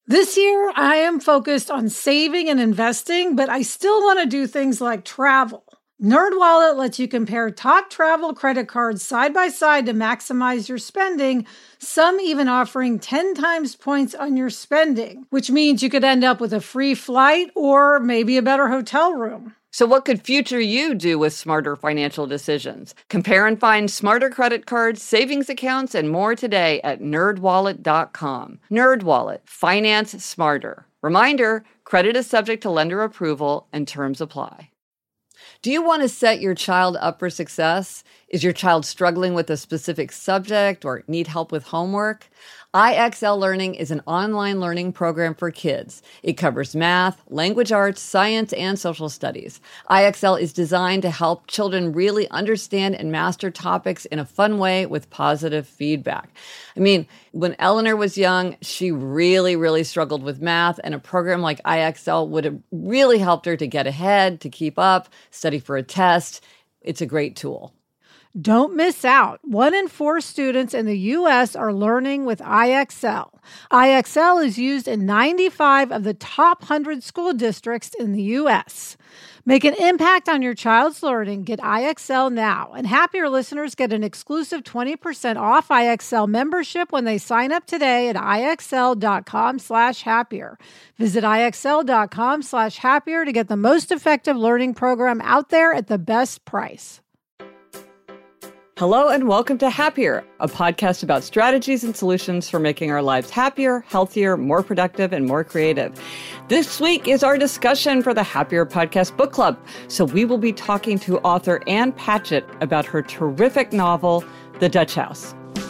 This year, I am focused on saving and investing, but I still want to do things like travel. NerdWallet lets you compare top travel credit cards side by side to maximize your spending, some even offering 10 times points on your spending, which means you could end up with a free flight or maybe a better hotel room. So what could future you do with smarter financial decisions? Compare and find smarter credit cards, savings accounts, and more today at nerdwallet.com. NerdWallet, finance smarter. Reminder, credit is subject to lender approval and terms apply. Do you want to set your child up for success? Is your child struggling with a specific subject or need help with homework? IXL Learning is an online learning program for kids. It covers math, language arts, science, and social studies. IXL is designed to help children really understand and master topics in a fun way with positive feedback. I mean, when Eleanor was young, she really struggled with math, and a program like IXL would have really helped her to get ahead, to keep up, study for a test. It's a great tool. Don't miss out. 1 in 4 students in the U.S. are learning with IXL. IXL is used in 95 of the top 100 school districts in the U.S. Make an impact on your child's learning. Get IXL now. And Happier listeners get an exclusive 20% off IXL membership when they sign up today at IXL.com/happier. Visit IXL.com/happier to get the most effective learning program out there at the best price. Hello and welcome to Happier, a podcast about strategies and solutions for making our lives happier, healthier, more productive, and more creative. This week is our discussion for the Happier Podcast Book Club. So we will be talking to author Ann Patchett about her terrific novel, The Dutch House.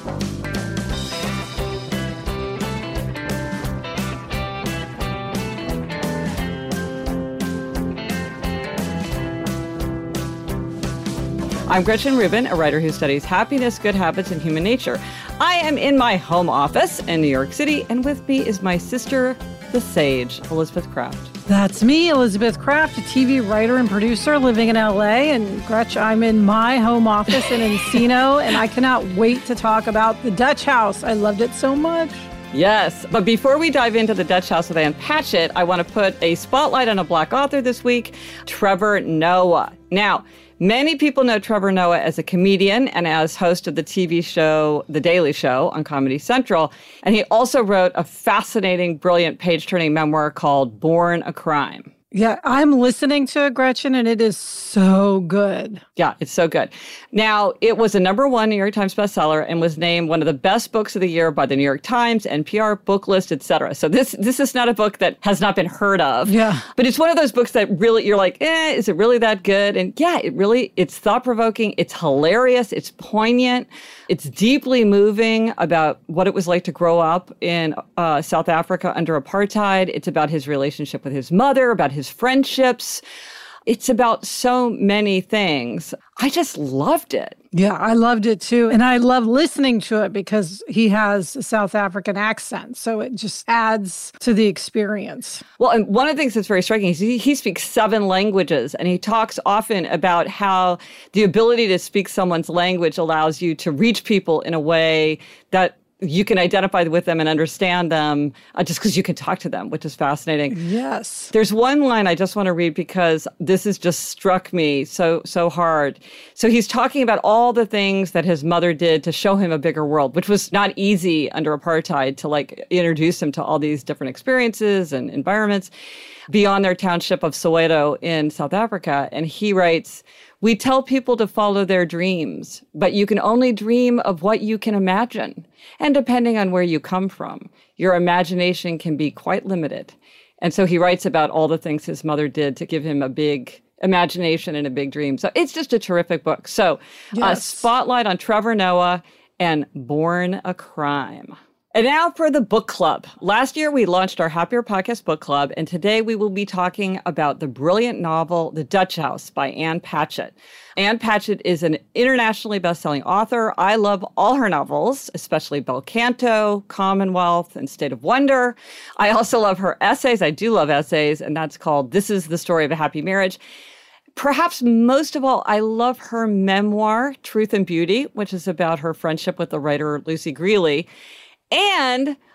I'm Gretchen Rubin, a writer who studies happiness, good habits, and human nature. I am in my home office in New York City, and with me is my sister, the sage, Elizabeth Craft. That's me, Elizabeth Craft, a TV writer and producer living in LA. And Gretch, I'm in my home office in Encino, and I cannot wait to talk about The Dutch House. I loved it so much. Yes, but before we dive into The Dutch House with Ann Patchett, I want to put a spotlight on a Black author this week, Trevor Noah. Now, many people know Trevor Noah as a comedian and as host of the TV show The Daily Show on Comedy Central. And he also wrote a fascinating, brilliant page-turning memoir called Born a Crime. Yeah, I'm listening to it, Gretchen, and it is so good. Yeah, it's so good. Now, it was a #1 New York Times bestseller and was named one of the best books of the year by the New York Times, NPR, Booklist, etc. So this is not a book that has not been heard of. Yeah. But it's one of those books that really, you're like, is it really that good? And yeah, it's thought-provoking, it's hilarious, it's poignant, it's deeply moving about what it was like to grow up in South Africa under apartheid. It's about his relationship with his mother, about his friendships. It's about so many things. I just loved it. Yeah, I loved it too. And I love listening to it because he has a South African accent. So it just adds to the experience. Well, and one of the things that's very striking is he speaks 7 languages, and he talks often about how the ability to speak someone's language allows you to reach people in a way that you can identify with them and understand them just because you can talk to them, which is fascinating. Yes. There's one line I just want to read because this has just struck me so hard. So he's talking about all the things that his mother did to show him a bigger world, which was not easy under apartheid to introduce him to all these different experiences and environments beyond their township of Soweto in South Africa. And he writes, "We tell people to follow their dreams, but you can only dream of what you can imagine. And depending on where you come from, your imagination can be quite limited." And so he writes about all the things his mother did to give him a big imagination and a big dream. So it's just a terrific book. So a spotlight on Trevor Noah and Born a Crime. And now for the book club. Last year, we launched our Happier Podcast Book Club, and today we will be talking about the brilliant novel, The Dutch House by Ann Patchett. Ann Patchett is an internationally best-selling author. I love all her novels, especially Bel Canto, Commonwealth, and State of Wonder. I also love her essays. I do love essays, and that's called This is the Story of a Happy Marriage. Perhaps most of all, I love her memoir, Truth and Beauty, which is about her friendship with the writer Lucy Greeley. And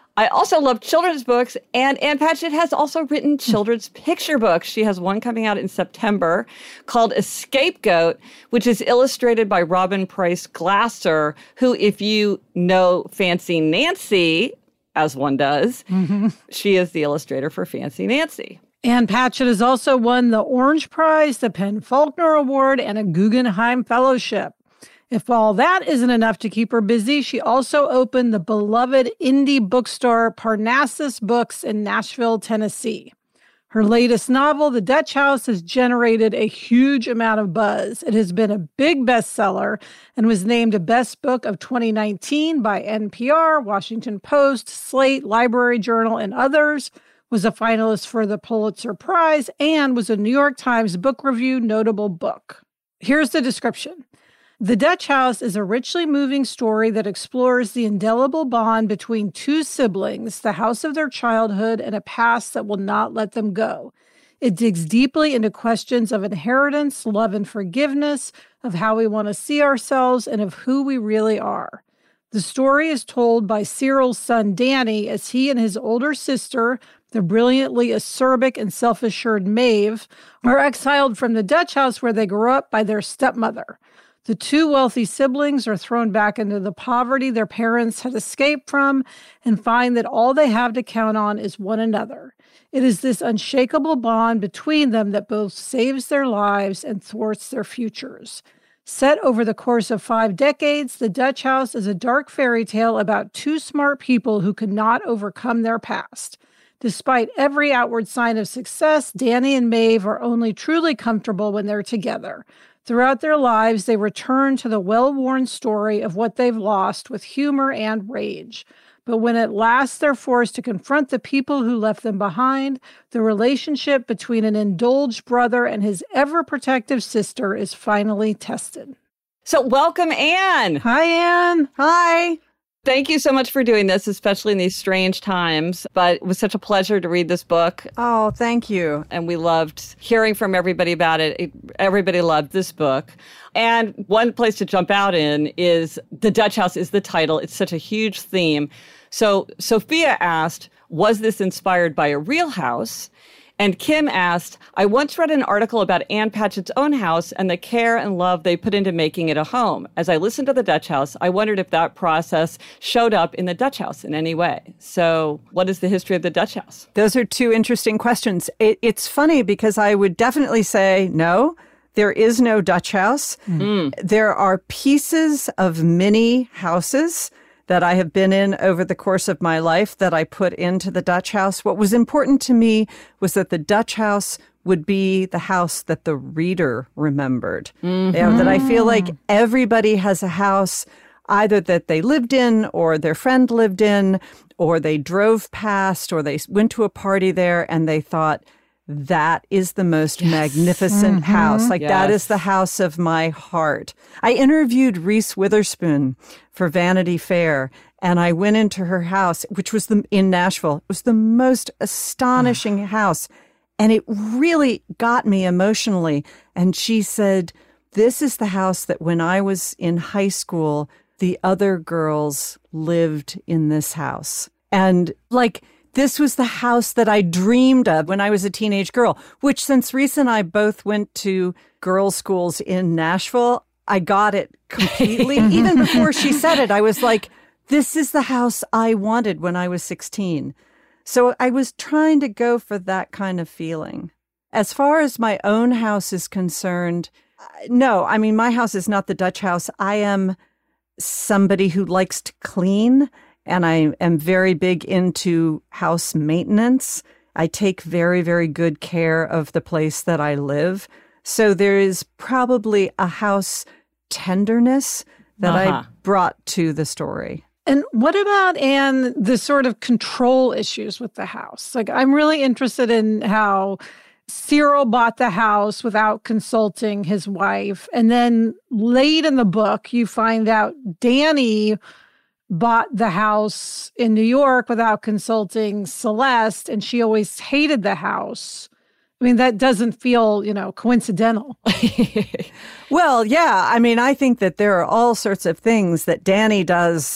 I also love children's books, and Ann Patchett has also written children's picture books. She has one coming out in September called A Scapegoat, which is illustrated by Robin Price Glasser, who, if you know Fancy Nancy, as one does, she is the illustrator for Fancy Nancy. Ann Patchett has also won the Orange Prize, the PEN/Faulkner Award, and a Guggenheim Fellowship. If all that isn't enough to keep her busy, she also opened the beloved indie bookstore Parnassus Books in Nashville, Tennessee. Her latest novel, The Dutch House, has generated a huge amount of buzz. It has been a big bestseller and was named a Best Book of 2019 by NPR, Washington Post, Slate, Library Journal, and others, was a finalist for the Pulitzer Prize, and was a New York Times Book Review notable book. Here's the description. The Dutch House is a richly moving story that explores the indelible bond between two siblings, the house of their childhood, and a past that will not let them go. It digs deeply into questions of inheritance, love and forgiveness, of how we want to see ourselves, and of who we really are. The story is told by Cyril's son Danny as he and his older sister, the brilliantly acerbic and self-assured Maeve, are exiled from the Dutch house where they grew up by their stepmother. The two wealthy siblings are thrown back into the poverty their parents had escaped from and find that all they have to count on is one another. It is this unshakable bond between them that both saves their lives and thwarts their futures. Set over the course of 5 decades, The Dutch House is a dark fairy tale about two smart people who could not overcome their past. Despite every outward sign of success, Danny and Maeve are only truly comfortable when they're together. Throughout their lives, they return to the well-worn story of what they've lost with humor and rage. But when at last they're forced to confront the people who left them behind, the relationship between an indulged brother and his ever-protective sister is finally tested. So welcome, Ann. Hi, Ann. Hi. Thank you so much for doing this, especially in these strange times. But it was such a pleasure to read this book. Oh, thank you. And we loved hearing from everybody about it. Everybody loved this book. And one place to jump out in is The Dutch House is the title. It's such a huge theme. So Sophia asked, was this inspired by a real house? And Kim asked, I once read an article about Ann Patchett's own house and the care and love they put into making it a home. As I listened to The Dutch House, I wondered if that process showed up in The Dutch House in any way. So what is the history of The Dutch House? Those are two interesting questions. It's funny because I would definitely say, no, there is no Dutch House. Mm. There are pieces of mini houses that I have been in over the course of my life that I put into the Dutch House. What was important to me was that the Dutch House would be the house that the reader remembered. Mm-hmm. You know, that I feel like everybody has a house either that they lived in or their friend lived in, or they drove past, or they went to a party there and they thought, that is the most magnificent house. Like, that is the house of my heart. I interviewed Reese Witherspoon for Vanity Fair, and I went into her house, which was in Nashville. It was the most astonishing house, and it really got me emotionally. And she said, this is the house that when I was in high school, the other girls lived in this house. And like, this was the house that I dreamed of when I was a teenage girl, which since Reese and I both went to girls' schools in Nashville, I got it completely. Even before she said it, I was like, this is the house I wanted when I was 16. So I was trying to go for that kind of feeling. As far as my own house is concerned, no, I mean, my house is not the Dutch House. I am somebody who likes to clean. And I am very big into house maintenance. I take very, very good care of the place that I live. So there is probably a house tenderness that I brought to the story. And what about, Anne, the sort of control issues with the house? Like, I'm really interested in how Cyril bought the house without consulting his wife. And then late in the book, you find out Danny bought the house in New York without consulting Celeste, and she always hated the house. I mean, that doesn't feel, coincidental. Well, yeah. I mean, I think that there are all sorts of things that Danny does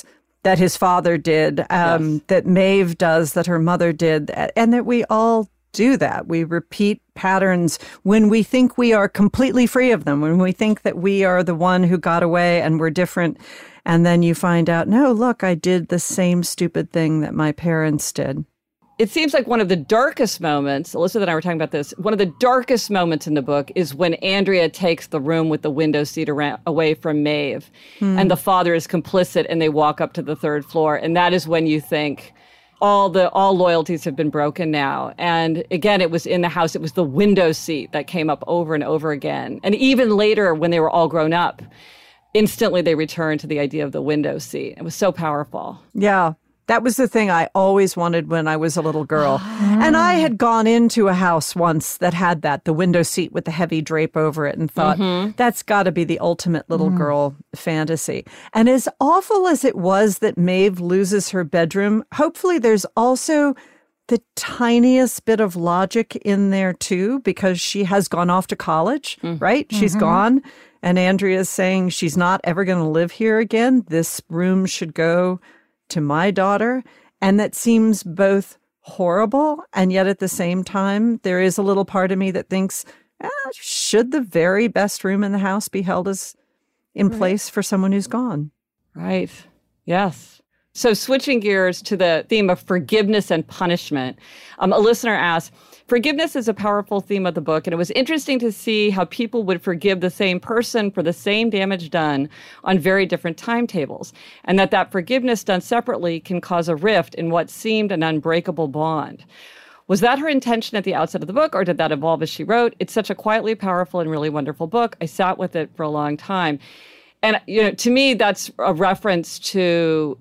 that his father did, that Maeve does, that her mother did, and that we all do that. We repeat patterns when we think we are completely free of them, when we think that we are the one who got away and we're different. And then you find out, no, look, I did the same stupid thing that my parents did. It seems like one of the darkest moments, Elizabeth and I were talking about this, one of the darkest moments in the book is when Andrea takes the room with the window seat away from Maeve, and the father is complicit, and they walk up to the third floor. And that is when you think, all loyalties have been broken now. And again, it was in the house. It was the window seat that came up over and over again. And even later, when they were all grown up, instantly they returned to the idea of the window seat. It was so powerful. Yeah. That was the thing I always wanted when I was a little girl. And I had gone into a house once that had that, the window seat with the heavy drape over it, and thought, that's got to be the ultimate little girl fantasy. And as awful as it was that Maeve loses her bedroom, hopefully there's also the tiniest bit of logic in there too, because she has gone off to college, right? She's gone. And Andrea's saying she's not ever going to live here again. This room should go to my daughter. And that seems both horrible, and yet at the same time, there is a little part of me that thinks, should the very best room in the house be held as in place for someone who's gone? Right. Yes. So switching gears to the theme of forgiveness and punishment, a listener asked, forgiveness is a powerful theme of the book, and it was interesting to see how people would forgive the same person for the same damage done on very different timetables, and that forgiveness done separately can cause a rift in what seemed an unbreakable bond. Was that her intention at the outset of the book, or did that evolve as she wrote? It's such a quietly powerful and really wonderful book. I sat with it for a long time. And, to me, that's a reference to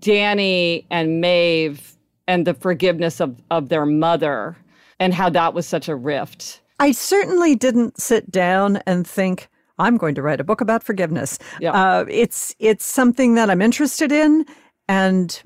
Danny and Maeve and the forgiveness of their mother, and how that was such a rift. I certainly didn't sit down and think, I'm going to write a book about forgiveness. Yeah. It's something that I'm interested in, and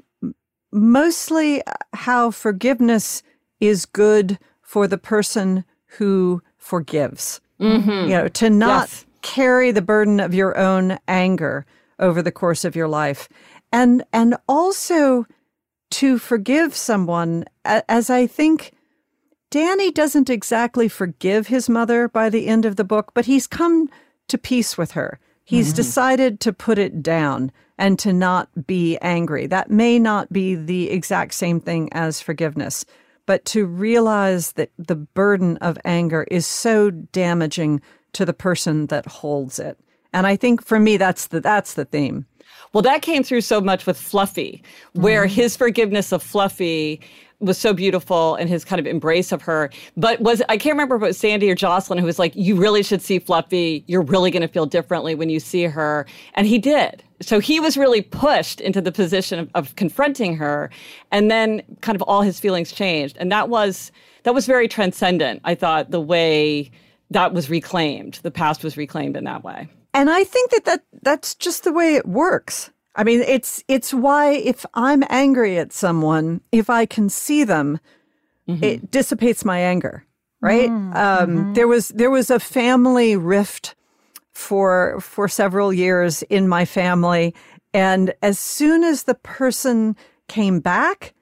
mostly how forgiveness is good for the person who forgives. To not carry the burden of your own anger over the course of your life. And also to forgive someone, as I think Danny doesn't exactly forgive his mother by the end of the book, but he's come to peace with her. He's decided to put it down and to not be angry. That may not be the exact same thing as forgiveness, but to realize that the burden of anger is so damaging to the person that holds it. And I think for me, that's the theme. Well, that came through so much with Fluffy, where his forgiveness of Fluffy was so beautiful, and his kind of embrace of her. But I can't remember if it was Sandy or Jocelyn who was like, you really should see Fluffy. You're really going to feel differently when you see her. And he did. So he was really pushed into the position of confronting her. And then kind of all his feelings changed. And that was very transcendent, I thought, the way that was reclaimed. The past was reclaimed in that way. And I think that's just the way it works. I mean, it's why if I'm angry at someone, if I can see them, it dissipates my anger, right? There was a family rift for several years in my family, and as soon as the person came back,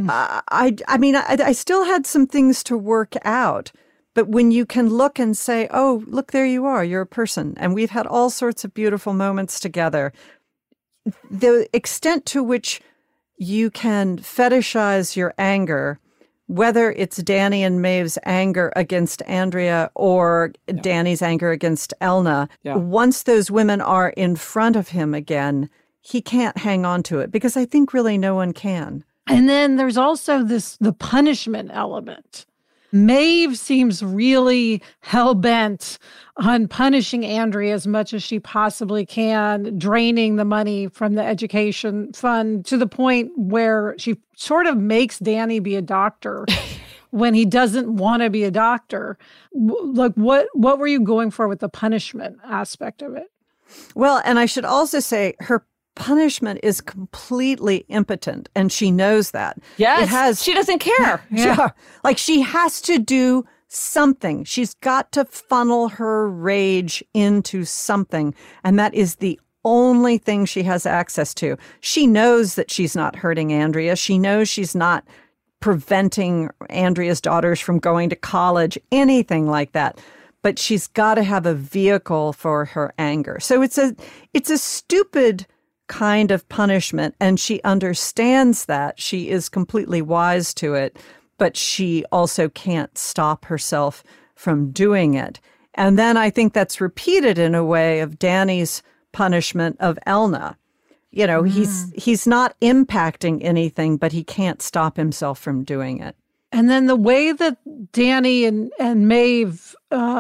I still had some things to work out. But when you can look and say, oh, look, there you are, you're a person, and we've had all sorts of beautiful moments together, the extent to which you can fetishize your anger, whether it's Danny and Maeve's anger against Andrea or Danny's anger against Elna, once those women are in front of him again, he can't hang on to it, because I think really no one can. And then there's also the punishment element. Maeve seems really hell-bent on punishing Andrea as much as she possibly can, draining the money from the education fund to the point where she sort of makes Danny be a doctor when he doesn't want to be a doctor. Like, what were you going for with the punishment aspect of it? Well, and I should also say her punishment is completely impotent, and she knows that. Yes, she doesn't care. Like, she has to do something. She's got to funnel her rage into something, and that is the only thing she has access to. She knows that she's not hurting Andrea. She knows she's not preventing Andrea's daughters from going to college, anything like that. But she's got to have a vehicle for her anger. So it's a stupid kind of punishment, and she understands that. She is completely wise to it, but she also can't stop herself from doing it. And then I think that's repeated in a way of Danny's punishment of Elna. You know, he's not impacting anything, but he can't stop himself from doing it. And then the way that Danny and Maeve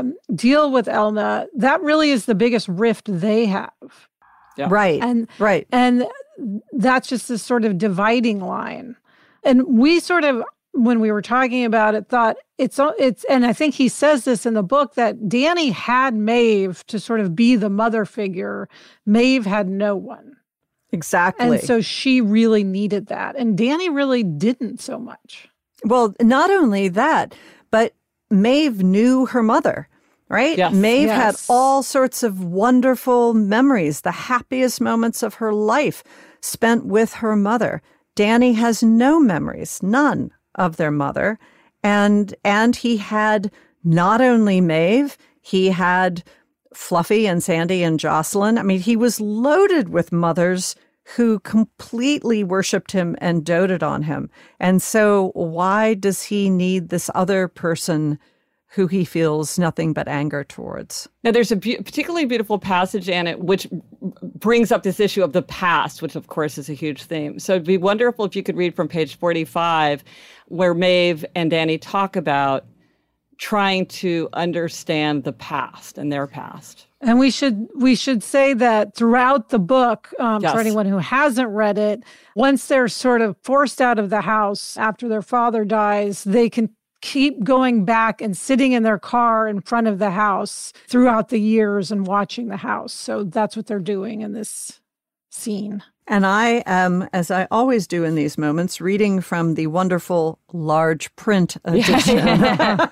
deal with Elna, that really is the biggest rift they have. Yeah. Right. And that's just this sort of dividing line. And we sort of, when we were talking about it, thought it's, and I think he says this in the book, that Danny had Maeve to sort of be the mother figure. Maeve had no one. Exactly. And so she really needed that. And Danny really didn't so much. Well, not only that, but Maeve knew her mother, right? Yes. Maeve had all sorts of wonderful memories, the happiest moments of her life spent with her mother. Danny has no memories, none of their mother. And he had not only Maeve, he had Fluffy and Sandy and Jocelyn. I mean, he was loaded with mothers who completely worshipped him and doted on him. And so why does he need this other person who he feels nothing but anger towards? Now, there's a particularly beautiful passage in it which brings up this issue of the past, which, of course, is a huge theme. So it'd be wonderful if you could read from page 45, where Maeve and Danny talk about trying to understand the past and their past. And we should say that throughout the book, for anyone who hasn't read it, once they're sort of forced out of the house after their father dies, they can keep going back and sitting in their car in front of the house throughout the years and watching the house. So that's what they're doing in this scene. And I am, as I always do in these moments, reading from the wonderful large print edition.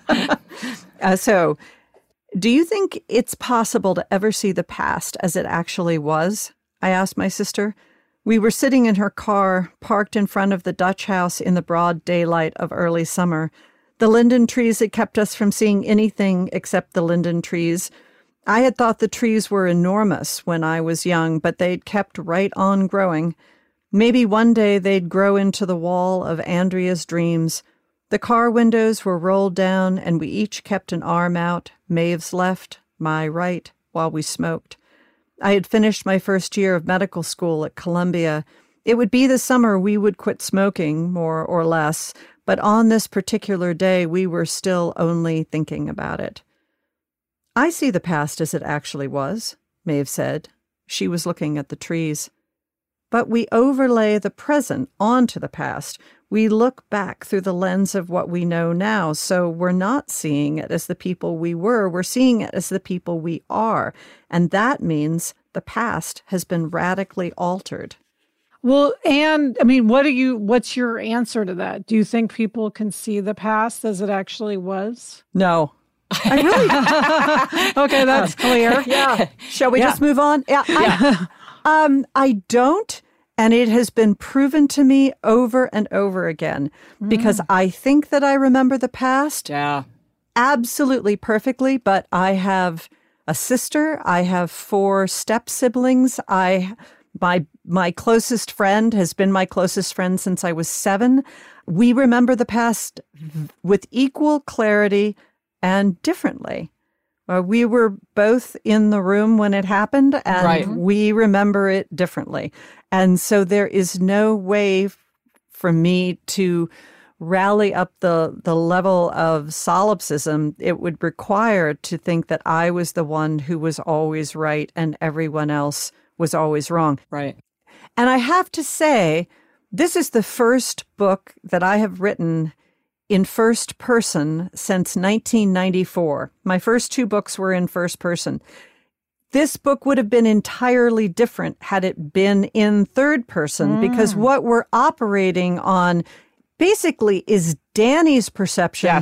So, do you think it's possible to ever see the past as it actually was? I asked my sister. We were sitting in her car, parked in front of the Dutch house in the broad daylight of early summer. The linden trees had kept us from seeing anything except the linden trees. I had thought the trees were enormous when I was young, but they'd kept right on growing. Maybe one day they'd grow into the wall of Andrea's dreams. The car windows were rolled down, and we each kept an arm out, Maeve's left, my right, while we smoked. I had finished my first year of medical school at Columbia. It would be the summer we would quit smoking, more or less, but on this particular day we were still only thinking about it. I see the past as it actually was, Maeve said. She was looking at the trees. But we overlay the present onto the past. We look back through the lens of what we know now, so we're not seeing it as the people we were. We're seeing it as the people we are. And that means the past has been radically altered. Well, and I mean, what's your answer to that? Do you think people can see the past as it actually was? No. I really Okay, that's clear. Yeah. Shall we just move on? Yeah. I don't. And it has been proven to me over and over again because I think that I remember the past absolutely perfectly, but I have a sister. I have 4 step siblings. My closest friend has been my closest friend since I was 7. We remember the past with equal clarity and differently. We were both in the room when it happened, and we remember it differently. And so there is no way for me to rally up the level of solipsism it would require to think that I was the one who was always right and everyone else was always wrong. Right. And I have to say, this is the first book that I have written in first person since 1994. My first 2 books were in first person. This book would have been entirely different had it been in third person, because what we're operating on basically is Danny's perception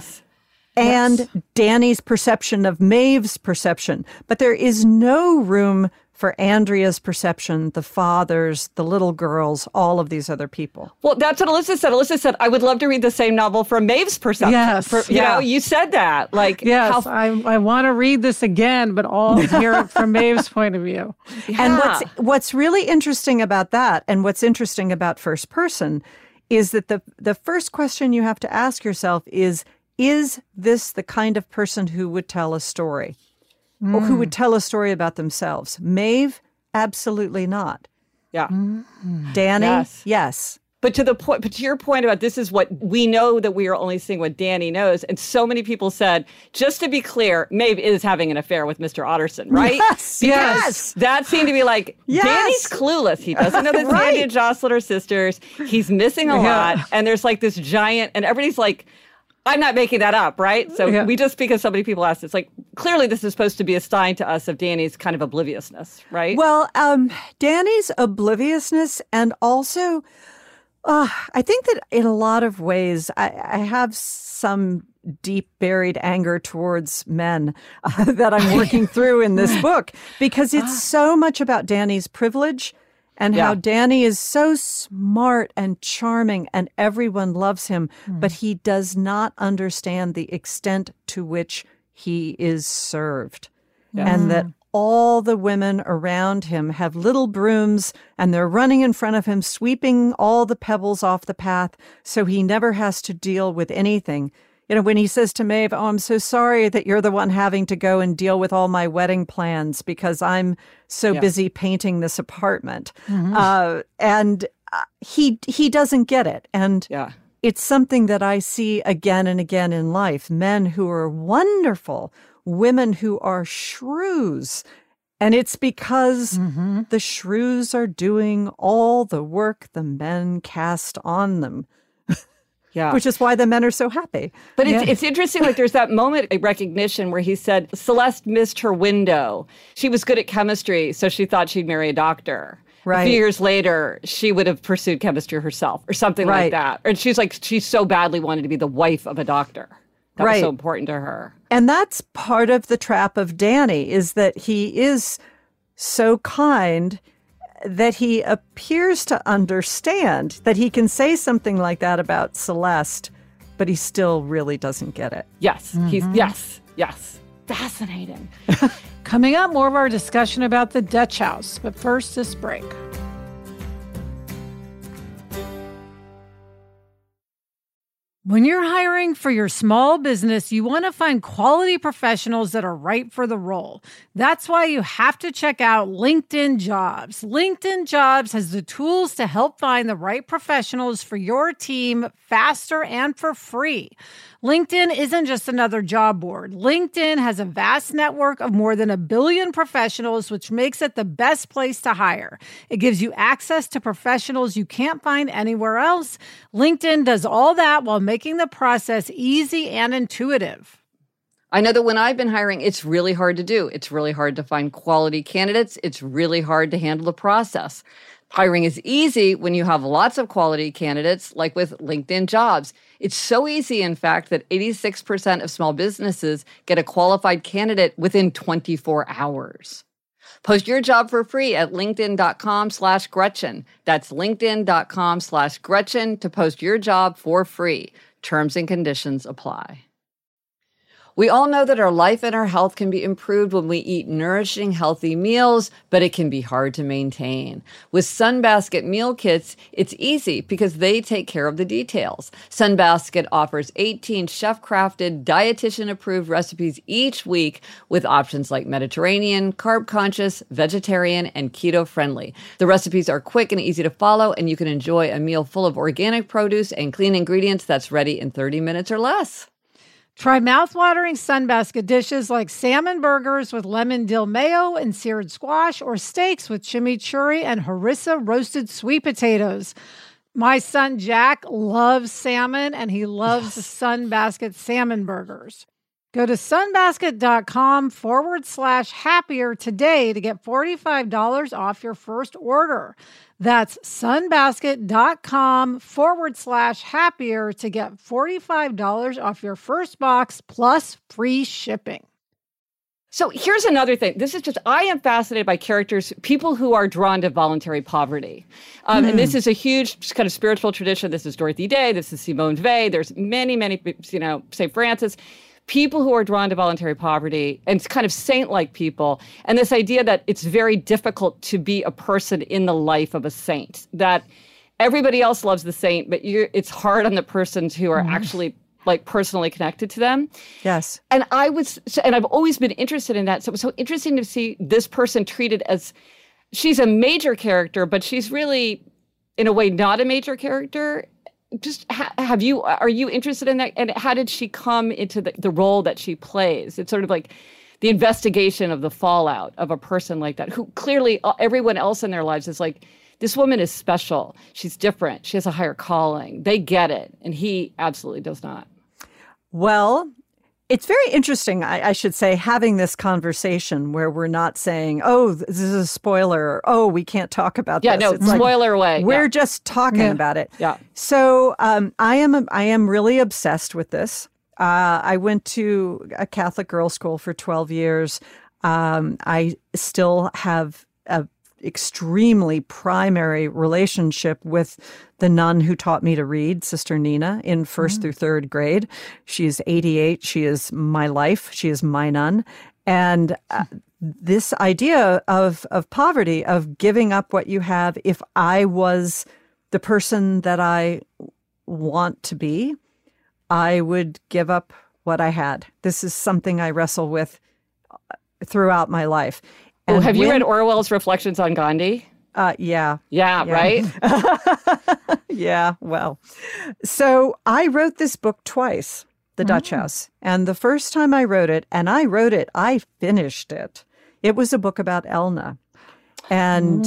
and Danny's perception of Maeve's perception. But there is no room for Andrea's perception, the fathers, the little girls, all of these other people. Well, that's what Alyssa said. Alyssa said, I would love to read the same novel from Maeve's perception. Yes. You know, you said that. Like, yes, I want to read this again, but all hear it from Maeve's point of view. Yeah. And what's really interesting about that, and what's interesting about first person, is that the first question you have to ask yourself is this the kind of person who would tell a story? Or who would tell a story about themselves? Maeve, absolutely not. Yeah. Danny, yes. But to your point about this is what we know, that we are only seeing what Danny knows. And so many people said, just to be clear, Maeve is having an affair with Mr. Otterson, right? Yes. That seemed to be like, Danny's clueless. He doesn't know that Sandy and Jocelyn are sisters. He's missing a lot. And there's like this giant, and everybody's like, I'm not making that up, right? So we just, because so many people asked, it's like, clearly this is supposed to be a sign to us of Danny's kind of obliviousness, right? Well, Danny's obliviousness, and also, I think that in a lot of ways, I have some deep buried anger towards men that I'm working through in this book, because it's so much about Danny's privilege. And how Danny is so smart and charming and everyone loves him, but he does not understand the extent to which he is served. And that all the women around him have little brooms and they're running in front of him, sweeping all the pebbles off the path so he never has to deal with anything. You know, when he says to Maeve, oh, I'm so sorry that you're the one having to go and deal with all my wedding plans because I'm so busy painting this apartment. And he doesn't get it. And it's something that I see again and again in life. Men who are wonderful, women who are shrews. And it's because the shrews are doing all the work the men cast on them. Which is why the men are so happy. But it's interesting, like there's that moment of recognition where he said, Celeste missed her window. She was good at chemistry, so she thought she'd marry a doctor. Right. A few years later, she would have pursued chemistry herself or something like that. And she's like, she so badly wanted to be the wife of a doctor. That was so important to her. And that's part of the trap of Danny, is that he is so kind that he appears to understand that he can say something like that about Celeste, but he still really doesn't get it. Yes. Yes. Fascinating. Coming up, more of our discussion about the Dutch House. But first, this break. When you're hiring for your small business, you want to find quality professionals that are right for the role. That's why you have to check out LinkedIn Jobs. LinkedIn Jobs has the tools to help find the right professionals for your team faster and for free. LinkedIn isn't just another job board. LinkedIn has a vast network of more than 1 billion professionals, which makes it the best place to hire. It gives you access to professionals you can't find anywhere else. LinkedIn does all that while making the process easy and intuitive. I know that when I've been hiring, it's really hard to do. It's really hard to find quality candidates. It's really hard to handle the process. Hiring is easy when you have lots of quality candidates, like with LinkedIn Jobs. It's so easy, in fact, that 86% of small businesses get a qualified candidate within 24 hours. Post your job for free at linkedin.com/Gretchen. That's linkedin.com/Gretchen to post your job for free. Terms and conditions apply. We all know that our life and our health can be improved when we eat nourishing, healthy meals, but it can be hard to maintain. With Sunbasket meal kits, it's easy because they take care of the details. Sunbasket offers 18 chef-crafted, dietitian-approved recipes each week with options like Mediterranean, carb-conscious, vegetarian, and keto-friendly. The recipes are quick and easy to follow, and you can enjoy a meal full of organic produce and clean ingredients that's ready in 30 minutes or less. Try mouthwatering Sunbasket dishes like salmon burgers with lemon dill mayo and seared squash, or steaks with chimichurri and harissa roasted sweet potatoes. My son Jack loves salmon, and he loves Sunbasket salmon burgers. Go to sunbasket.com/happier today to get $45 off your first order. That's sunbasket.com/happier to get $45 off your first box plus free shipping. So here's another thing. I am fascinated by characters, people who are drawn to voluntary poverty. And this is a huge kind of spiritual tradition. This is Dorothy Day. This is Simone Weil. There's many, St. Francis, people who are drawn to voluntary poverty and it's kind of saint-like people. And this idea that it's very difficult to be a person in the life of a saint, that everybody else loves the saint, but it's hard on the persons who are actually like personally connected to them. Yes. And I've always been interested in that. So it was so interesting to see this person treated as, she's a major character, but she's really, in a way, not a major character. Just are you interested in that? And how did she come into the role that she plays? It's sort of like the investigation of the fallout of a person like that, who clearly everyone else in their lives is like, this woman is special. She's different. She has a higher calling. They get it. And he absolutely does not. Well, it's very interesting, I should say, having this conversation where we're not saying, oh, this is a spoiler, or, oh, we can't talk about this. Yeah, no, it's spoiler away. We're just talking about it. Yeah. So I am really obsessed with this. I went to a Catholic girls' school for 12 years. I still have a extremely primary relationship with the nun who taught me to read, Sister Nina, in first through third grade. She's 88. She is my life. She is my nun. And this idea of poverty, of giving up what you have, if I was the person that I want to be, I would give up what I had. This is something I wrestle with throughout my life. And have you read Orwell's Reflections on Gandhi? Yeah. Yeah, right? Yeah, well. So I wrote this book twice, The Dutch House. And the first time I wrote it, I finished it. It was a book about Elna. And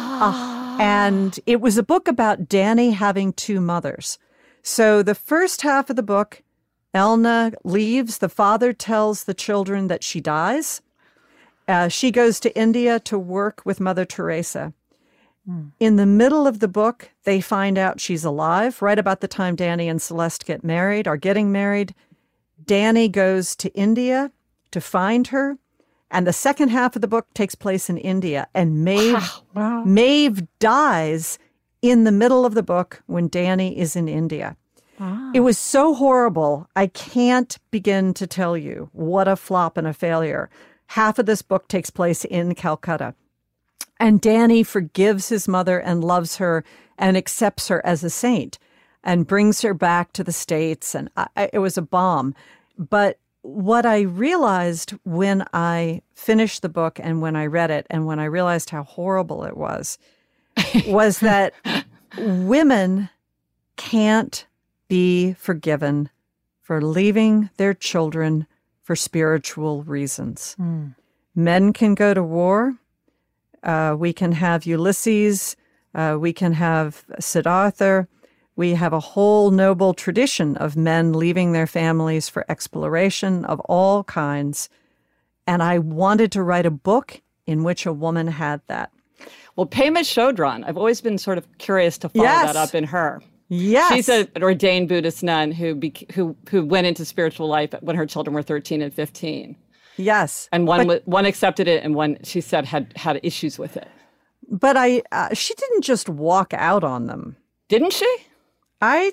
it was a book about Danny having two mothers. So the first half of the book, Elna leaves. The father tells the children that she dies. She goes to India to work with Mother Teresa. In the middle of the book, they find out she's alive. Right about the time Danny and Celeste are getting married. Danny goes to India to find her. And the second half of the book takes place in India. And Maeve dies in the middle of the book when Danny is in India. Wow. It was so horrible. I can't begin to tell you what a flop and a failure. Half of this book takes place in Calcutta. And Danny forgives his mother and loves her and accepts her as a saint and brings her back to the States. And it was a bomb. But what I realized when I finished the book and when I read it and when I realized how horrible it was that women can't be forgiven for leaving their children for spiritual reasons. Men can go to war. We can have Ulysses. We can have Siddhartha. We have a whole noble tradition of men leaving their families for exploration of all kinds. And I wanted to write a book in which a woman had that. Well, Pema Chodron, I've always been sort of curious to follow that up in her. Yes. She's an ordained Buddhist nun who went into spiritual life when her children were 13 and 15. Yes. And one accepted it and one, she said, had issues with it. But she didn't just walk out on them. Didn't she? I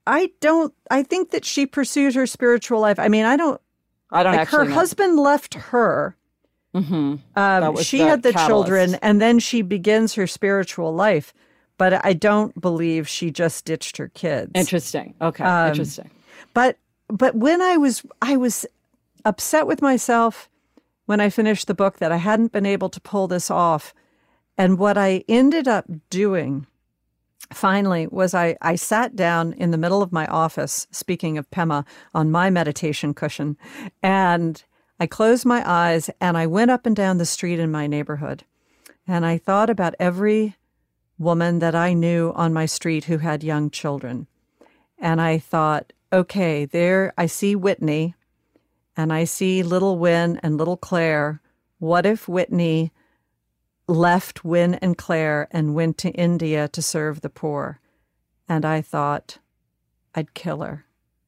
think that she pursued her spiritual life. I mean, I don't actually her know. Husband left her. Mm-hmm. She had the children, and then she begins her spiritual life. But I don't believe she just ditched her kids. Interesting. Okay. Interesting. But when I was upset with myself when I finished the book that I hadn't been able to pull this off. And what I ended up doing finally was I sat down in the middle of my office, speaking of Pema, on my meditation cushion, and I closed my eyes and I went up and down the street in my neighborhood. And I thought about every woman that I knew on my street who had young children. And I thought, okay, there I see Whitney and I see little Win and little Claire. What if Whitney left Win and Claire and went to India to serve the poor? And I thought, I'd kill her.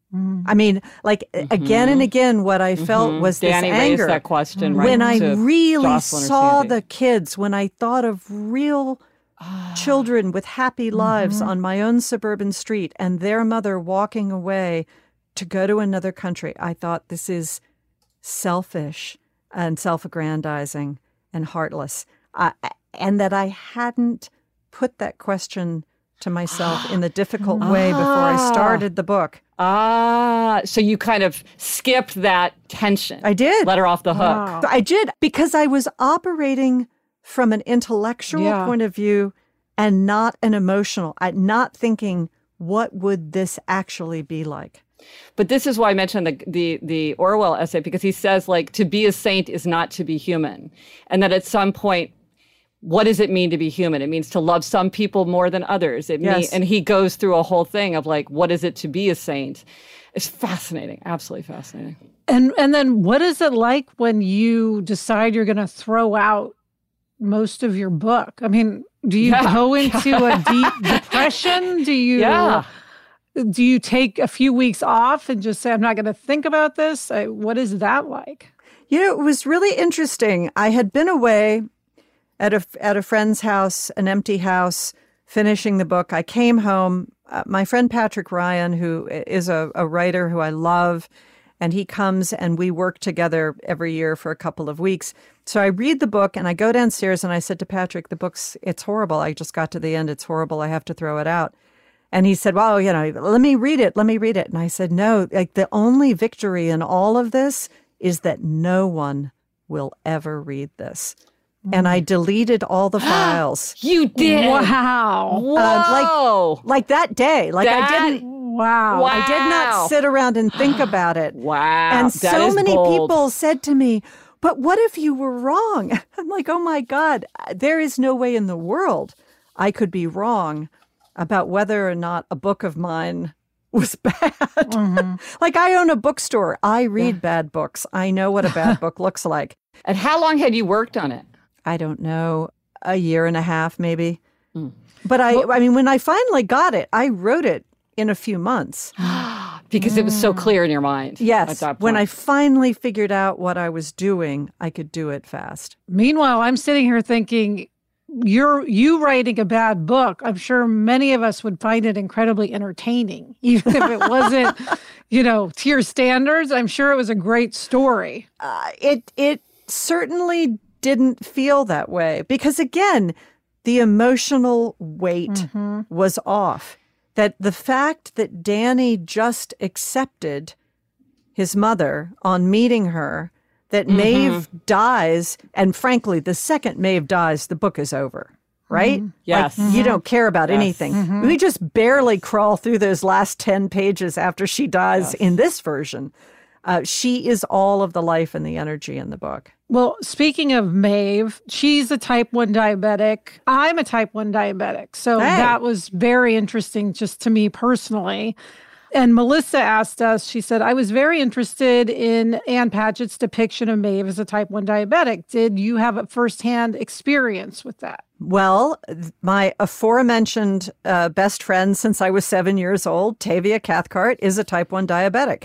I mean, like, again and again, what I felt was this Danny anger. raised that question, right? When I to really Jocelyn or saw Sandy. the kids, when I thought of real children with happy lives on my own suburban street and their mother walking away to go to another country, I thought this is selfish and self-aggrandizing and heartless. And that I hadn't put that question to myself in the difficult way before I started the book. So you kind of skipped that tension. I did. Let her off the hook. Wow. I did, because I was operating from an intellectual point of view and not an emotional. Not thinking, what would this actually be like? But this is why I mentioned the Orwell essay, because he says, like, to be a saint is not to be human. And that at some point, what does it mean to be human? It means to love some people more than others. And he goes through a whole thing of, like, what is it to be a saint? It's fascinating, absolutely fascinating. And then what is it like when you decide you're going to throw out most of your book? I mean, do you go into a deep depression? Do you take a few weeks off and just say, I'm not going to think about this? What is that like? You know, it was really interesting. I had been away at a friend's house, an empty house, finishing the book. I came home. My friend Patrick Ryan, who is a writer who I love, and he comes and we work together every year for a couple of weeks. So I read the book and I go downstairs and I said to Patrick, it's horrible. I just got to the end. It's horrible. I have to throw it out. And he said, well, let me read it. And I said, no, like, the only victory in all of this is that no one will ever read this. And I deleted all the files. You did? Wow. Whoa. Like that day. Like, I didn't. Wow. I did not sit around and think about it. Wow. And that so is many bold. people said to me, but what if you were wrong? I'm like, oh my God, there is no way in the world I could be wrong about whether or not a book of mine was bad. Like, I own a bookstore. I read bad books. I know what a bad book looks like. And how long had you worked on it? I don't know, a year and a half maybe. But I mean, when I finally got it, I wrote it in a few months. Because it was so clear in your mind. Yes. At that point. When I finally figured out what I was doing, I could do it fast. Meanwhile, I'm sitting here thinking, you writing a bad book, I'm sure many of us would find it incredibly entertaining, even if it wasn't, to your standards. I'm sure it was a great story. It certainly didn't feel that way because, again, the emotional weight was off. That the fact that Danny just accepted his mother on meeting her, that Maeve dies, and frankly, the second Maeve dies, the book is over, right? Yes. Like, you don't care about anything. We just barely crawl through those last 10 pages after she dies in this version. She is all of the life and the energy in the book. Well, speaking of Maeve, she's a type 1 diabetic. I'm a type 1 diabetic. So that was very interesting just to me personally. And Melissa asked us, she said, I was very interested in Ann Patchett's depiction of Maeve as a type 1 diabetic. Did you have a firsthand experience with that? Well, my aforementioned best friend since I was 7 years old, Tavia Cathcart, is a type 1 diabetic.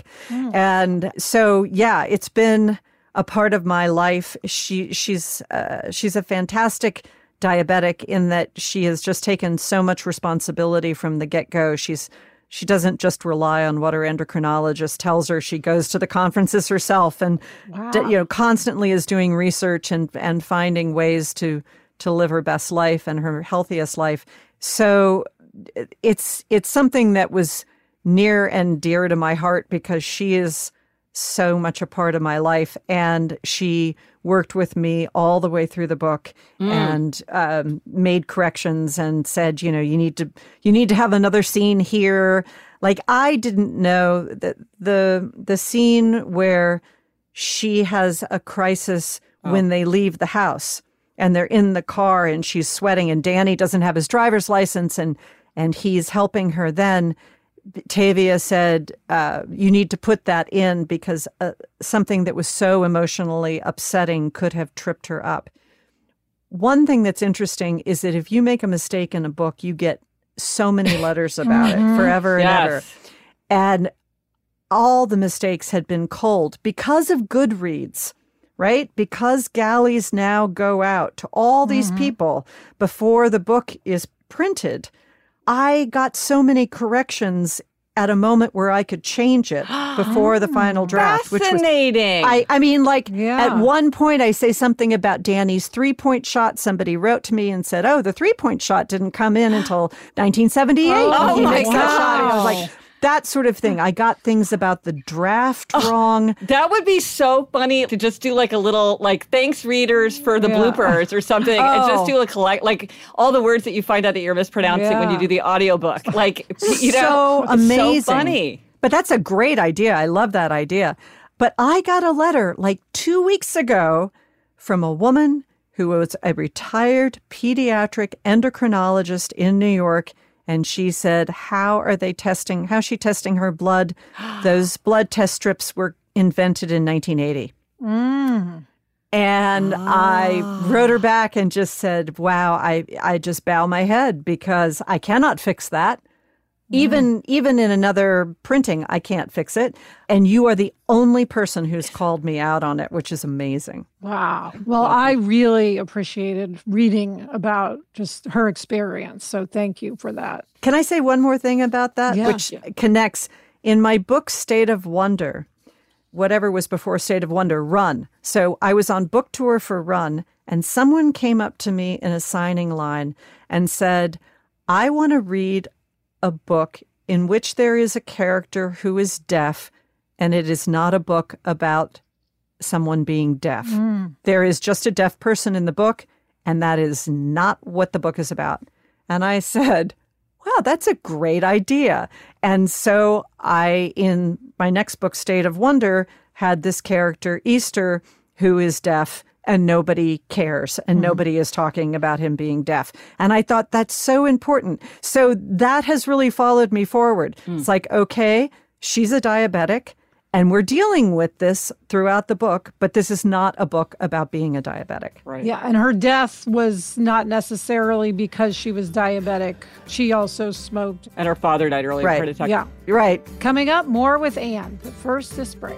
And so, it's been a part of my life. She's a fantastic diabetic in that she has just taken so much responsibility from the get-go. She doesn't just rely on what her endocrinologist tells her. She goes to the conferences herself and constantly is doing research and finding ways to live her best life and her healthiest life. So it's something that was near and dear to my heart because she is so much a part of my life. And she worked with me all the way through the book and made corrections and said, you need to have another scene here. Like, I didn't know that the scene where she has a crisis when they leave the house and they're in the car and she's sweating and Danny doesn't have his driver's license and he's helping her then. Tavia said, you need to put that in because something that was so emotionally upsetting could have tripped her up. One thing that's interesting is that if you make a mistake in a book, you get so many letters about it forever and ever. And all the mistakes had been culled because of Goodreads, right? Because galleys now go out to all these people before the book is printed. I got so many corrections at a moment where I could change it before the final draft. Fascinating. I mean, like at one point I say something about Danny's 3-point shot. Somebody wrote to me and said, oh, the 3-point shot didn't come in until 1978. Oh my God. I was like, that sort of thing. I got things about the draft wrong. That would be so funny to just do like a little, like, thanks readers for the bloopers or something. And just do a collect, like all the words that you find out that you're mispronouncing when you do the audiobook. Like, you know, so amazing. So funny. But that's a great idea. I love that idea. But I got a letter like 2 weeks ago from a woman who was a retired pediatric endocrinologist in New York. And she said, how's she testing her blood? Those blood test strips were invented in 1980. And I wrote her back and just said, wow, I just bow my head because I cannot fix that. Even in another printing, I can't fix it. And you are the only person who's called me out on it, which is amazing. Wow. Well, I really appreciated reading about just her experience. So thank you for that. Can I say one more thing about that? Yeah. Which connects. In my book, State of Wonder, whatever was before State of Wonder, Run. So I was on book tour for Run, and someone came up to me in a signing line and said, I want to read a book in which there is a character who is deaf, and it is not a book about someone being deaf. There is just a deaf person in the book, and that is not what the book is about. And I said, wow, that's a great idea. And so I, in my next book, State of Wonder, had this character, Easter, who is deaf, and nobody cares, and nobody is talking about him being deaf. And I thought that's so important. So that has really followed me forward. It's like, okay, she's a diabetic, and we're dealing with this throughout the book, but this is not a book about being a diabetic. Right. Yeah, and her death was not necessarily because she was diabetic. She also smoked. And her father died early of heart attack. Yeah. You're right. Coming up, more with Anne. But first, this break.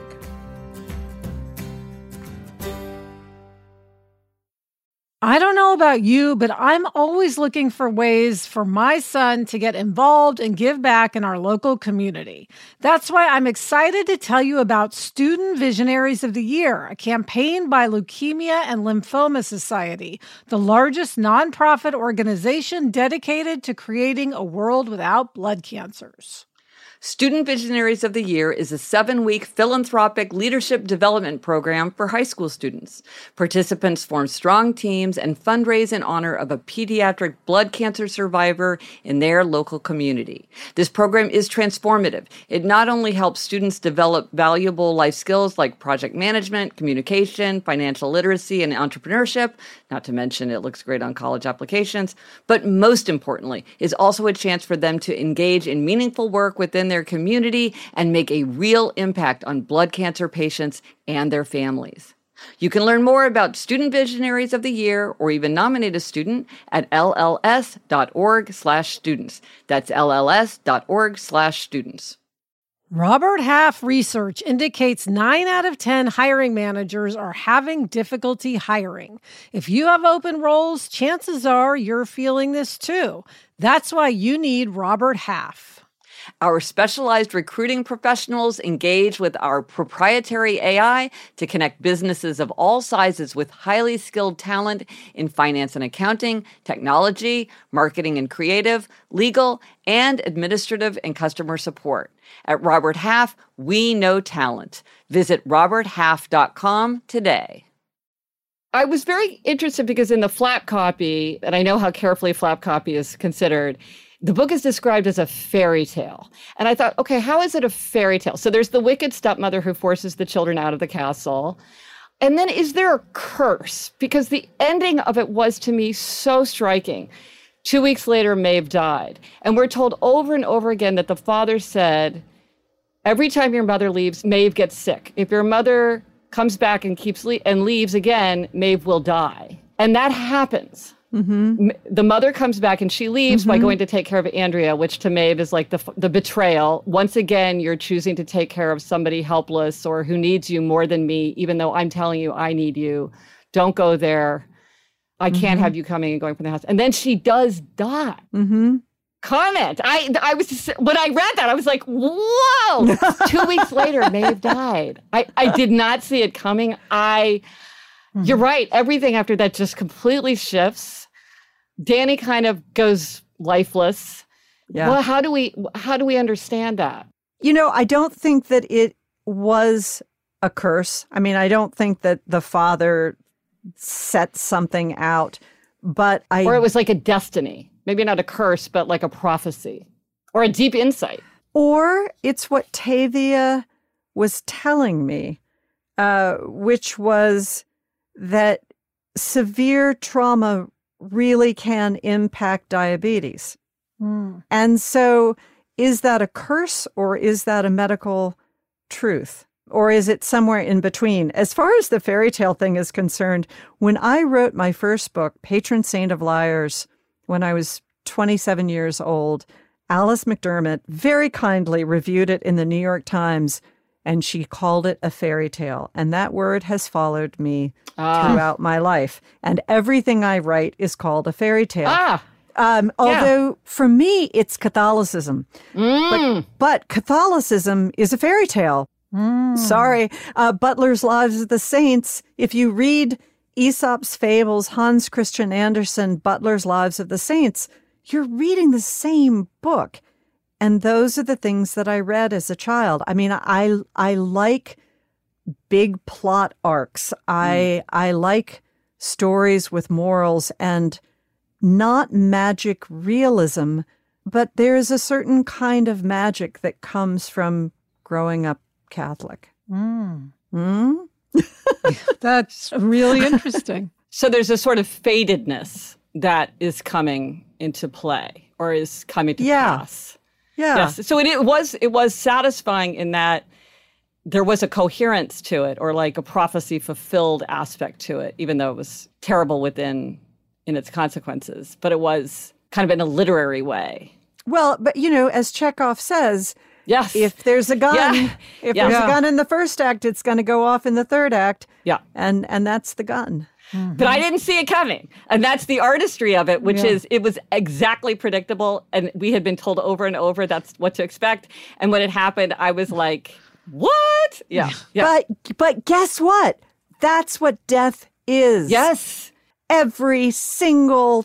I don't know about you, but I'm always looking for ways for my son to get involved and give back in our local community. That's why I'm excited to tell you about Student Visionaries of the Year, a campaign by Leukemia and Lymphoma Society, the largest nonprofit organization dedicated to creating a world without blood cancers. Student Visionaries of the Year is a 7-week philanthropic leadership development program for high school students. Participants form strong teams and fundraise in honor of a pediatric blood cancer survivor in their local community. This program is transformative. It not only helps students develop valuable life skills like project management, communication, financial literacy, and entrepreneurship, not to mention it looks great on college applications, but most importantly, is also a chance for them to engage in meaningful work within their community and make a real impact on blood cancer patients and their families. You can learn more about Student Visionaries of the Year or even nominate a student at lls.org/students. That's lls.org/students. Robert Half research indicates 9 out of 10 hiring managers are having difficulty hiring. If you have open roles, chances are you're feeling this too. That's why you need Robert Half. Our specialized recruiting professionals engage with our proprietary AI to connect businesses of all sizes with highly skilled talent in finance and accounting, technology, marketing and creative, legal, and administrative and customer support. At Robert Half, we know talent. Visit roberthalf.com today. I was very interested because in the flap copy, and I know how carefully flap copy is considered, the book is described as a fairy tale. And I thought, okay, how is it a fairy tale? So there's the wicked stepmother who forces the children out of the castle. And then is there a curse? Because the ending of it was, to me, so striking. 2 weeks later, Maeve died. And we're told over and over again that the father said, every time your mother leaves, Maeve gets sick. If your mother comes back and leaves again, Maeve will die. And that happens. The mother comes back and she leaves by going to take care of Andrea, which to Maeve is like the betrayal. Once again, you're choosing to take care of somebody helpless or who needs you more than me, even though I'm telling you I need you. Don't go there. I can't have you coming and going from the house. And then she does die. Comment. I was just, when I read that, I was like, whoa. 2 weeks later, Maeve died. I did not see it coming. You're right. Everything after that just completely shifts. Danny kind of goes lifeless. Yeah. Well, how do we understand that? You know, I don't think that it was a curse. I mean, I don't think that the father set something out, but or it was like a destiny. Maybe not a curse, but like a prophecy or a deep insight. Or it's what Tavia was telling me, which was that severe trauma really can impact diabetes. And so is that a curse or is that a medical truth? Or is it somewhere in between? As far as the fairy tale thing is concerned, when I wrote my first book, Patron Saint of Liars, when I was 27 years old, Alice McDermott very kindly reviewed it in the New York Times, and she called it a fairy tale. And that word has followed me throughout my life. And everything I write is called a fairy tale. Although for me, it's Catholicism. But Catholicism is a fairy tale. Sorry. Butler's Lives of the Saints. If you read Aesop's Fables, Hans Christian Andersen, Butler's Lives of the Saints, you're reading the same book. And those are the things that I read as a child. I mean, I like big plot arcs. I like stories with morals and not magic realism, but there's a certain kind of magic that comes from growing up Catholic. That's really interesting. So there's a sort of fatedness that is coming into play or is coming to pass. Yeah. Yes. So it was satisfying in that there was a coherence to it or like a prophecy fulfilled aspect to it, even though it was terrible in its consequences. But it was kind of in a literary way. Well, but you know, as Chekhov says, yes, if there's a gun, there's a gun in the first act, it's going to go off in the third act. Yeah. And that's the gun. But I didn't see it coming. And that's the artistry of it, which is it was exactly predictable. And we had been told over and over that's what to expect. And when it happened, I was like, what? Yeah. But guess what? That's what death is. Yes. Every single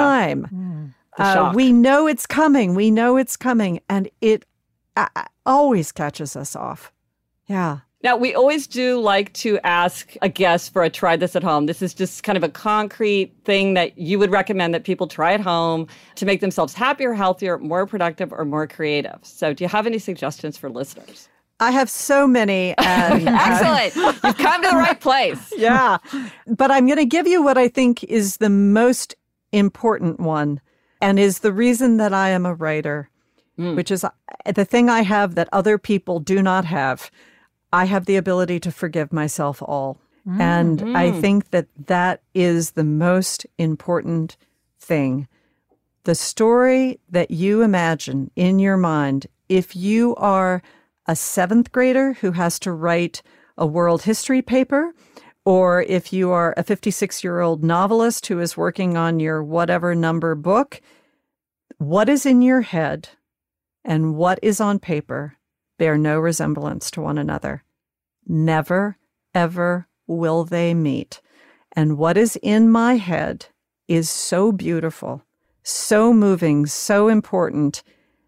time. We know it's coming. We know it's coming. And it always catches us off. Yeah. Now, we always do like to ask a guest for a try this at home. This is just kind of a concrete thing that you would recommend that people try at home to make themselves happier, healthier, more productive, or more creative. So do you have any suggestions for listeners? I have so many. And, excellent. You've come to the right place. Yeah. But I'm going to give you what I think is the most important one and is the reason that I am a writer, which is the thing I have that other people do not have. I have the ability to forgive myself all. And I think that is the most important thing. The story that you imagine in your mind, if you are a seventh grader who has to write a world history paper, or if you are a 56-year-old novelist who is working on your whatever number book, what is in your head and what is on paper bear no resemblance to one another. Never, ever will they meet. And what is in my head is so beautiful, so moving, so important.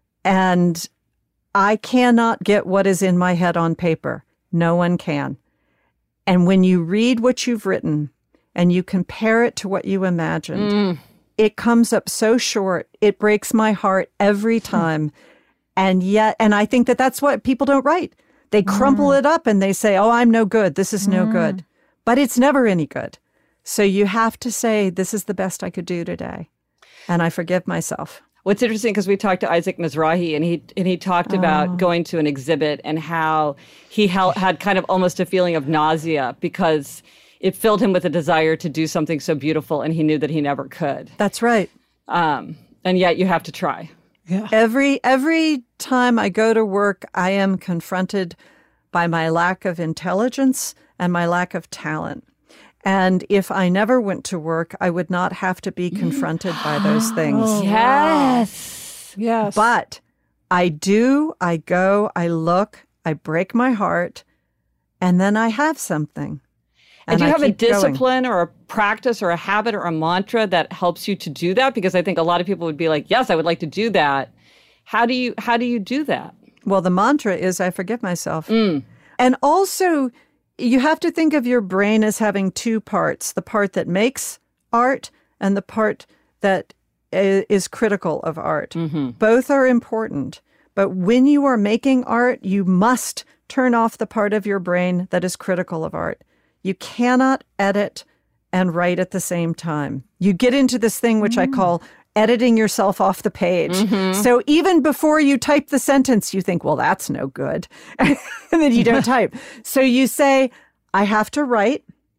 And I cannot get what is in my head on paper. No one can. And when you read what you've written and you compare it to what you imagined, it comes up so short. It breaks my heart every time. And I think that that's what people don't write. They crumple it up and they say, oh, I'm no good. This is no good. But it's never any good. So you have to say, this is the best I could do today. And I forgive myself. What's interesting, because we talked to Isaac Mizrahi, and he talked about going to an exhibit and how he had kind of almost a feeling of nausea because it filled him with a desire to do something so beautiful, and he knew that he never could. That's right. And yet you have to try. Yeah. Every time I go to work, I am confronted by my lack of intelligence and my lack of talent. And if I never went to work, I would not have to be confronted by those things. Oh, Yes. Yes. But I do, I go, I look, I break my heart, and then I have something. And do you I have a keep going. discipline or a practice or a habit or a mantra that helps you to do that? Because I think a lot of people would be like, yes, I would like to do that. How do you do that? Well, the mantra is I forgive myself. And also, you have to think of your brain as having two parts, the part that makes art and the part that is critical of art. Both are important. But when you are making art, you must turn off the part of your brain that is critical of art. You cannot edit and write at the same time. You get into this thing which I call editing yourself off the page. So even before you type the sentence, you think, well, that's no good. And then you don't type. So you say, I have to write.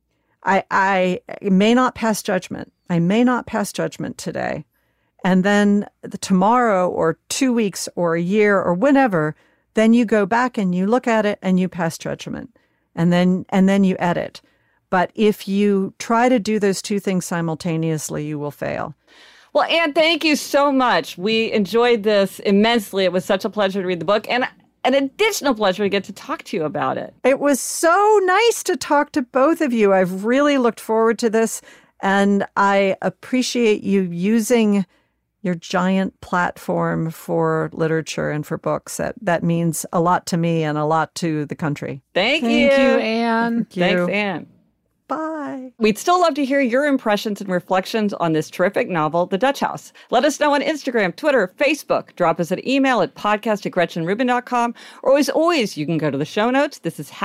I may not pass judgment. I may not pass judgment today. And then tomorrow or 2 weeks or a year or whenever, then you go back and you look at it and you pass judgment. And then you edit. But if you try to do those two things simultaneously, you will fail. Well, Anne, thank you so much. We enjoyed this immensely. It was such a pleasure to read the book, and an additional pleasure to get to talk to you about it. It was so nice to talk to both of you. I've really looked forward to this, and I appreciate you using your giant platform for literature and for books. That means a lot to me and a lot to the country. Thank you. Thank you, Anne. Thanks, Anne. Bye. We'd still love to hear your impressions and reflections on this terrific novel, The Dutch House. Let us know on Instagram, Twitter, Facebook. Drop us an email at podcast@gretchenrubin.com. Or as always, you can go to the show notes. This is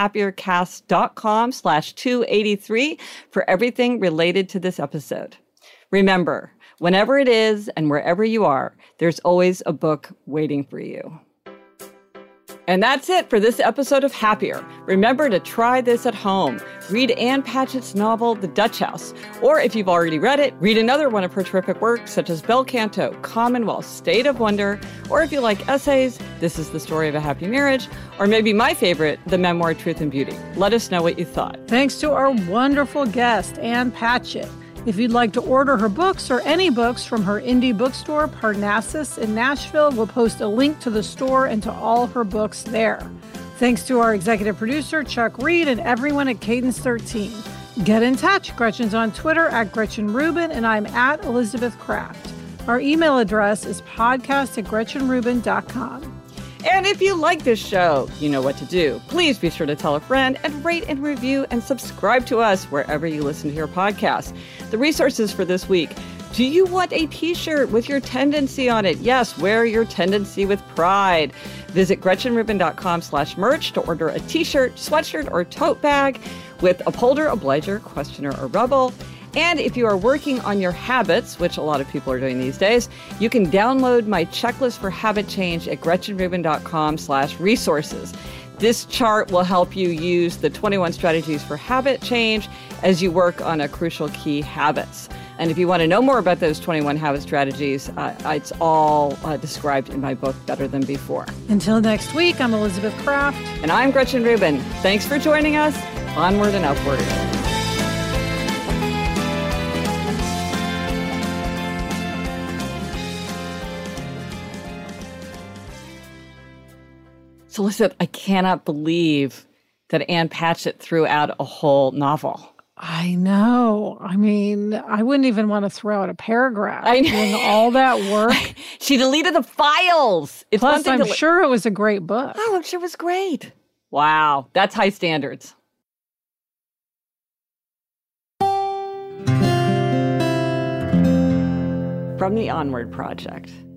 happiercast.com/283 for everything related to this episode. Remember, whenever it is and wherever you are, there's always a book waiting for you. And that's it for this episode of Happier. Remember to try this at home. Read Ann Patchett's novel, The Dutch House. Or if you've already read it, read another one of her terrific works, such as Bel Canto, Commonwealth, State of Wonder. Or if you like essays, This is the Story of a Happy Marriage. Or maybe my favorite, the memoir, Truth and Beauty. Let us know what you thought. Thanks to our wonderful guest, Ann Patchett. If you'd like to order her books or any books from her indie bookstore, Parnassus in Nashville, we'll post a link to the store and to all her books there. Thanks to our executive producer, Chuck Reed, and everyone at Cadence 13. Get in touch. Gretchen's on Twitter at Gretchen Rubin, and I'm at Elizabeth Kraft. Our email address is podcast@GretchenRubin.com. And if you like this show, you know what to do. Please be sure to tell a friend and rate and review and subscribe to us wherever you listen to your podcast. The resources for this week. Do you want a t-shirt with your tendency on it? Yes, wear your tendency with pride. Visit GretchenRubin.com/merch to order a t-shirt, sweatshirt, or tote bag with upholder, obliger, questioner, or rebel. And if you are working on your habits, which a lot of people are doing these days, you can download my checklist for habit change at GretchenRubin.com/resources. This chart will help you use the 21 strategies for habit change as you work on a crucial key habits. And if you want to know more about those 21 habit strategies, it's all described in my book, Better Than Before. Until next week, I'm Elizabeth Kraft. And I'm Gretchen Rubin. Thanks for joining us. Onward and upward. So, Elizabeth, I cannot believe that Ann Patchett threw out a whole novel. I know. I mean, I wouldn't even want to throw out a paragraph. I know. Doing all that work. She deleted the files. It's Plus, I'm sure it was a great book. Oh, I'm sure it was great. Wow. That's high standards. From the Onward Project.